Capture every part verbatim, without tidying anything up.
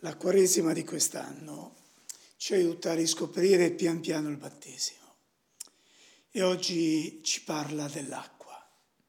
La Quaresima di quest'anno ci aiuta a riscoprire pian piano il battesimo e oggi ci parla dell'acqua.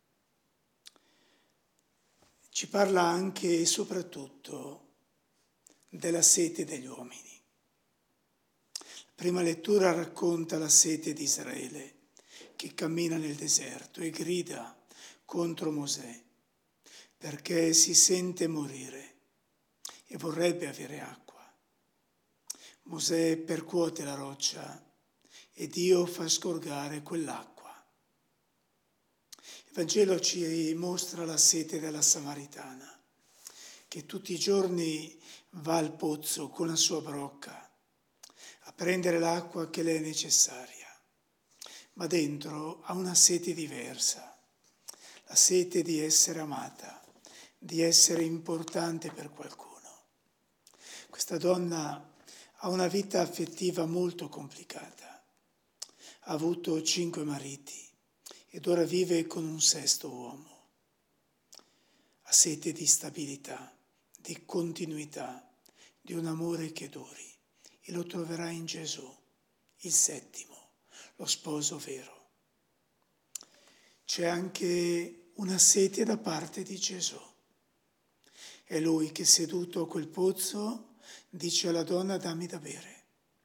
Ci parla anche e soprattutto della sete degli uomini. La prima lettura racconta la sete di Israele che cammina nel deserto e grida contro Mosè perché si sente morire e vorrebbe avere acqua. Mosè percuote la roccia e Dio fa sgorgare quell'acqua. Il Vangelo ci mostra la sete della Samaritana, che tutti i giorni va al pozzo con la sua brocca a prendere l'acqua che le è necessaria, ma dentro ha una sete diversa, la sete di essere amata, di essere importante per qualcuno. Questa donna ha una vita affettiva molto complicata. Ha avuto cinque mariti ed ora vive con un sesto uomo. Ha sete di stabilità, di continuità, di un amore che duri e lo troverà in Gesù, il settimo, lo sposo vero. C'è anche una sete da parte di Gesù. È lui che seduto a quel pozzo dice alla donna: dammi da bere.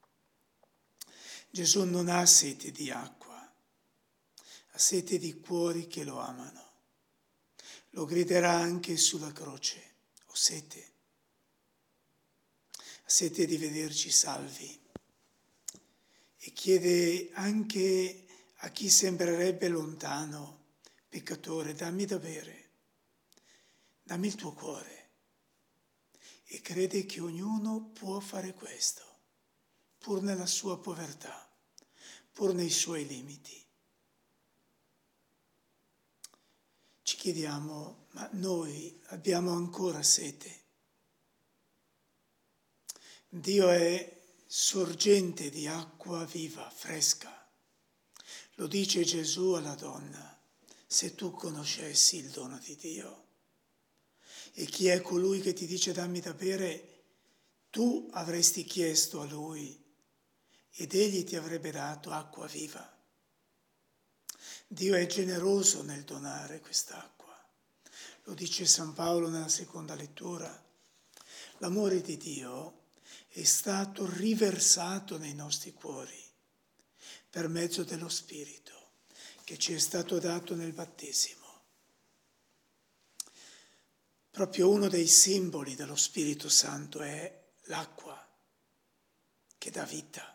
Gesù non ha sete di acqua, ha sete di cuori che lo amano. Lo griderà anche sulla croce: ho sete. Ha sete di vederci salvi e chiede anche a chi sembrerebbe lontano, peccatore: dammi da bere, dammi il tuo cuore. E crede che ognuno può fare questo, pur nella sua povertà, pur nei suoi limiti. Ci chiediamo: ma noi abbiamo ancora sete? Dio è sorgente di acqua viva, fresca. Lo dice Gesù alla donna: se tu conoscessi il dono di Dio. E chi è colui che ti dice dammi da bere? Tu avresti chiesto a lui ed egli ti avrebbe dato acqua viva. Dio è generoso nel donare quest'acqua. Lo dice San Paolo nella seconda lettura. L'amore di Dio è stato riversato nei nostri cuori per mezzo dello Spirito che ci è stato dato nel battesimo. Proprio uno dei simboli dello Spirito Santo è l'acqua che dà vita.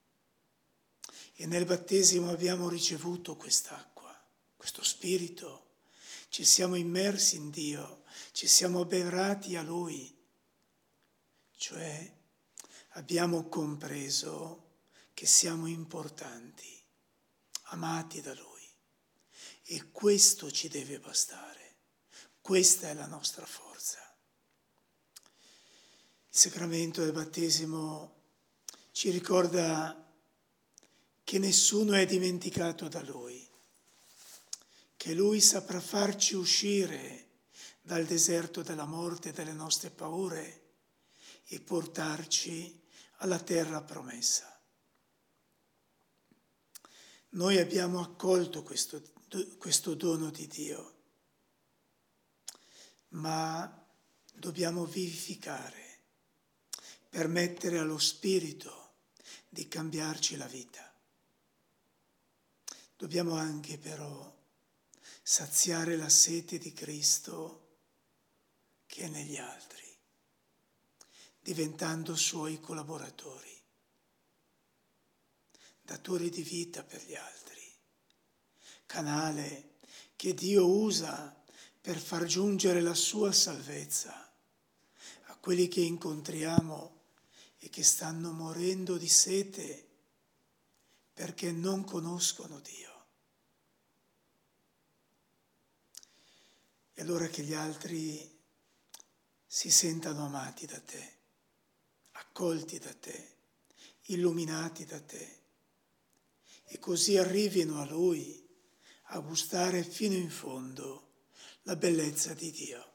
E nel battesimo abbiamo ricevuto quest'acqua, questo Spirito. Ci siamo immersi in Dio, ci siamo abbeverati a Lui. Cioè abbiamo compreso che siamo importanti, amati da Lui. E questo ci deve bastare. Questa è la nostra forza. Il sacramento del battesimo ci ricorda che nessuno è dimenticato da Lui, che Lui saprà farci uscire dal deserto della morte e delle nostre paure e portarci alla terra promessa. Noi abbiamo accolto questo, questo dono di Dio, ma dobbiamo vivificare, permettere allo Spirito di cambiarci la vita. Dobbiamo anche però saziare la sete di Cristo che è negli altri, diventando Suoi collaboratori, datori di vita per gli altri, canale che Dio usa per far giungere la sua salvezza a quelli che incontriamo e che stanno morendo di sete perché non conoscono Dio. E allora che gli altri si sentano amati da te, accolti da te, illuminati da te, e così arrivino a Lui a gustare fino in fondo la bellezza di Dio.